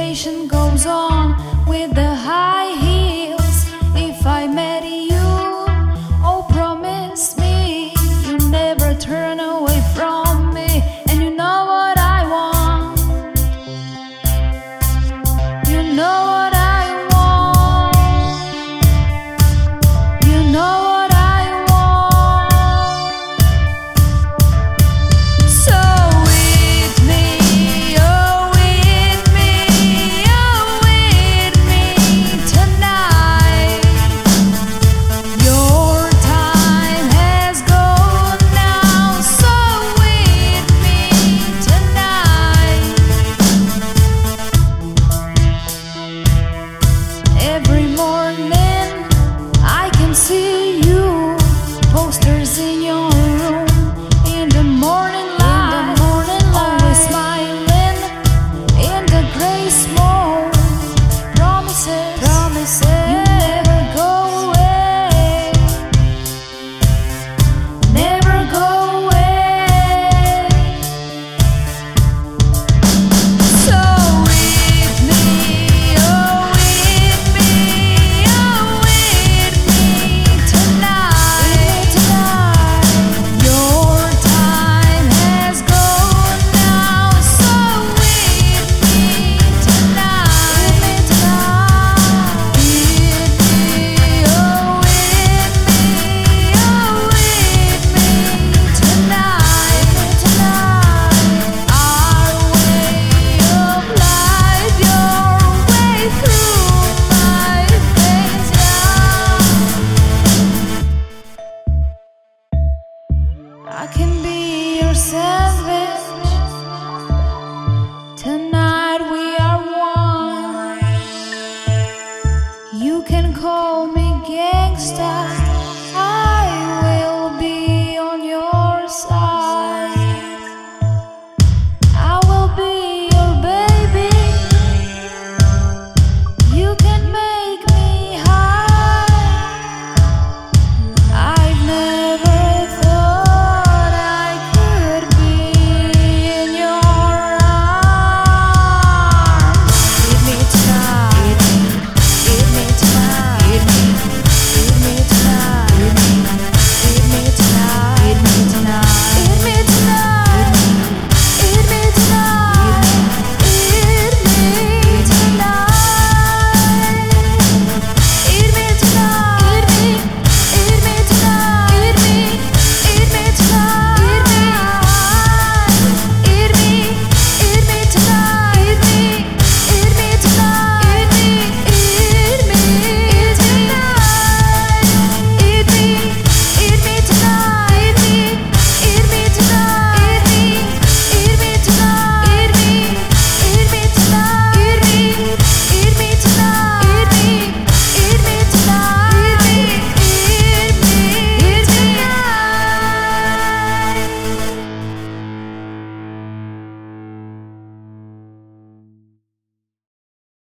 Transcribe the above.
conversation goes on with the high heels. If I met you, oh promise me you'll never turn away from me. And you know what I want. You know what I want. You know what I want. So with me, oh with me, oh with me tonight. Your time has gone now. So with me tonight. Every morning I can see you, posters in your room, in the morning light, always smiling in the gray smoke. Promises, you never go away, never go away. So with me, oh with me, oh with me tonight. Your time has gone now. So with me tonight. With me, oh with me, oh with me tonight. Our way of life, your way through my veins, I can be your savage. Tonight we are one. You can call me gangsta.